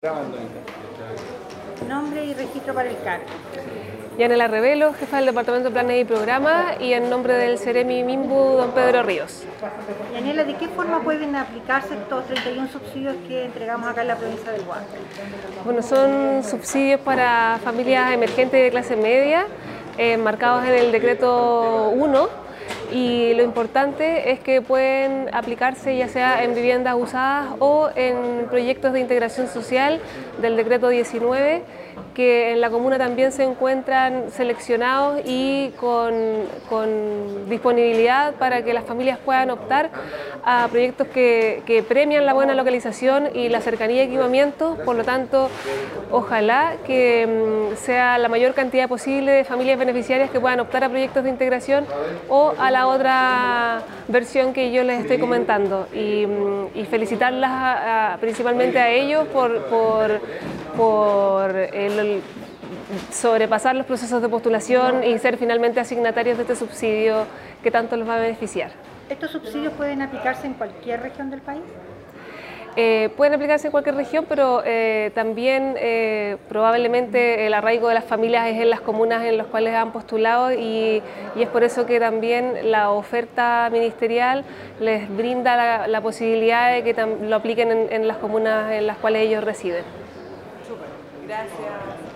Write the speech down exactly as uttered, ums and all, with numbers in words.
Nombre y registro para el cargo. Yanela Revelo, jefa del Departamento de Planes y Programas, y en nombre del Ceremi Minbu, don Pedro Ríos. Yanela, ¿de qué forma pueden aplicarse estos treinta y uno subsidios que entregamos acá en la provincia del Huasco? Bueno, son subsidios para familias emergentes de clase media, eh, marcados en el decreto uno. Y lo importante es que pueden aplicarse ya sea en viviendas usadas o en proyectos de integración social del decreto diecinueve, que en la comuna también se encuentran seleccionados y con, con disponibilidad para que las familias puedan optar a proyectos que, que premian la buena localización y la cercanía de equipamientos. Por lo tanto, ojalá que sea la mayor cantidad posible de familias beneficiarias que puedan optar a proyectos de integración o a la otra versión que yo les estoy comentando, y, y felicitarlas a, a, principalmente a ellos por, por, por el, sobrepasar los procesos de postulación y ser finalmente asignatarios de este subsidio que tanto los va a beneficiar. ¿Estos subsidios pueden aplicarse en cualquier región del país? Eh, pueden aplicarse en cualquier región, pero eh, también eh, probablemente el arraigo de las familias es en las comunas en las cuales han postulado, y, y es por eso que también la oferta ministerial les brinda la, la posibilidad de que lo apliquen en, en las comunas en las cuales ellos residen. Súper, gracias.